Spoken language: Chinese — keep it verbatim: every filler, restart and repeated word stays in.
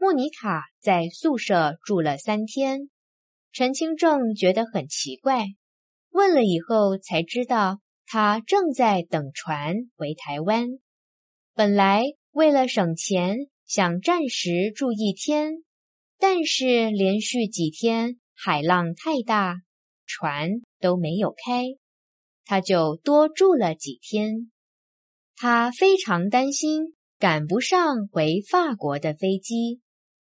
莫妮卡在宿舍住了三天。陈清正觉得很奇怪，问了以后才知道他正在等船回台湾。本来为了省钱，想暂时住一天，但是连续几天海浪太大，船都没有开，他就多住了几天。他非常担心赶不上回法国的飞机，